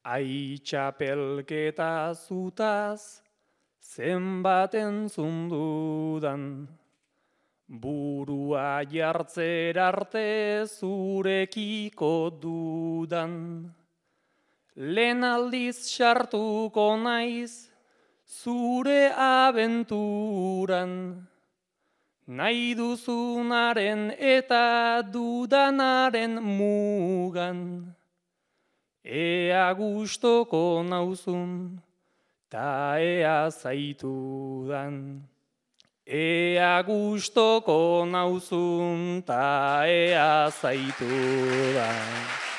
Aitxapelketa zutaz, zenbaten zundudan, burua jartzer arte zurekiko dudan. Lehen aldiz sartuko naiz, zure abenturan, nahi duzunaren eta dudanaren mugan. Ea gustoko nauzun, ta ea zaitudan. Ea gustoko nauzun, ta ea zaitudan.